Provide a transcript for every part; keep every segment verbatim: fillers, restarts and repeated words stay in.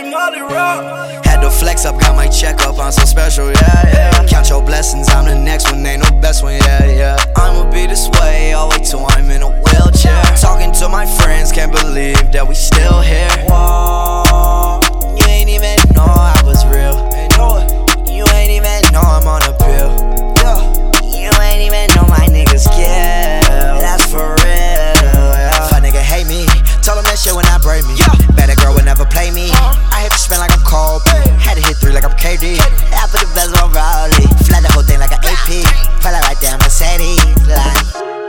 Had to flex up, got my check up, I'm so special, yeah, yeah. Count your blessings, I'm the next one, ain't no best one, yeah, yeah. I'ma be this way, all wait till I'm in a wheelchair. Talking to my friends, can't believe that we still here. Whoa, you ain't even know I was real. You ain't even know I'm on a pill. You ain't even know my niggas care. That's for real, yeah. If a nigga hate me, told him that shit when I break me. Better girl would never play me. I hit the spin like I'm cold. Had to hit three like I'm K D. I put the best on Rowley. Flat the whole thing like an A P. Fell out right there, Mercedes. Like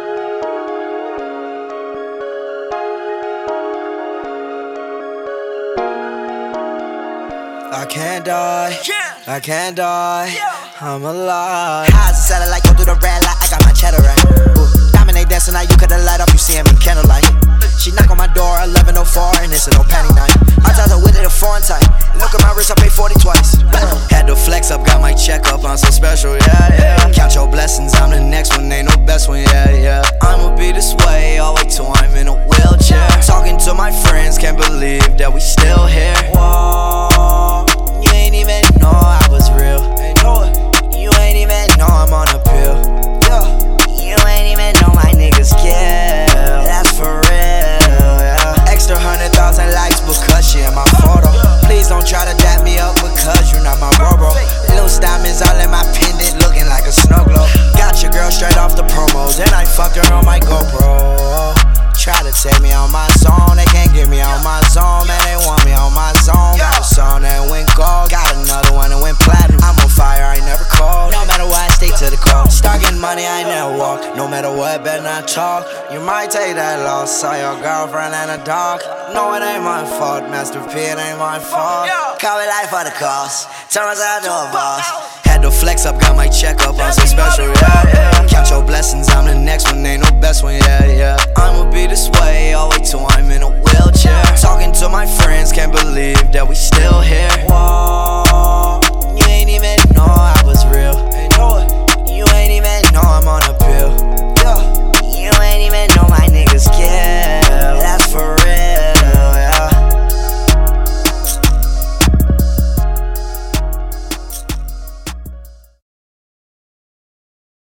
I can't die, I can't die, I'm alive. High as a satellite, go through the red light, I got my cheddar right. Ooh, dominate dancing night, you cut the light off, you see him in candlelight. She knock on my door, eleven oh four, and it's a no panty night. I tell her with it a foreign type. Look at my wrist, I pay forty twice. Had to flex up, got my check up, I'm so special, yeah, yeah. Count your blessings, I'm the next one, ain't no best one, yeah, yeah. I'ma be this way, all wait till I'm in a wheelchair. Talking to my friends, can't believe that we still here. Whoa, you ain't even know I was real. You ain't even know I'm on a pill. You ain't even know my niggas care. That's for real, yeah. Extra hundred thousand likes because she in my photo. Please don't try to dap me up because you not my bro, bro. Loose diamonds all in my pendant, looking like a snow globe. Got your girl straight off the promos, and I fucked her on my GoPro. Try to take me on my zone, they can't get me on my zone, man, they want me on my zone. Got a song that went gold, got another one that went platinum. I'm on fire, I ain't never cold. No matter what, I stay to the call. Start getting money, I ain't never walk. No matter what, better not talk. You might take that loss, saw your girlfriend and a dog. No, it ain't my fault, Master P, it ain't my fault. Call me life for the cost, turn myself to a boss. Had to flex up, got my check up, I'm so special, yeah, yeah. Count your blessings, I'm the next one, ain't no best one, yeah, yeah. I'ma be this way, all wait till I'm in a wheelchair. Talking to my friends, can't believe that we still here.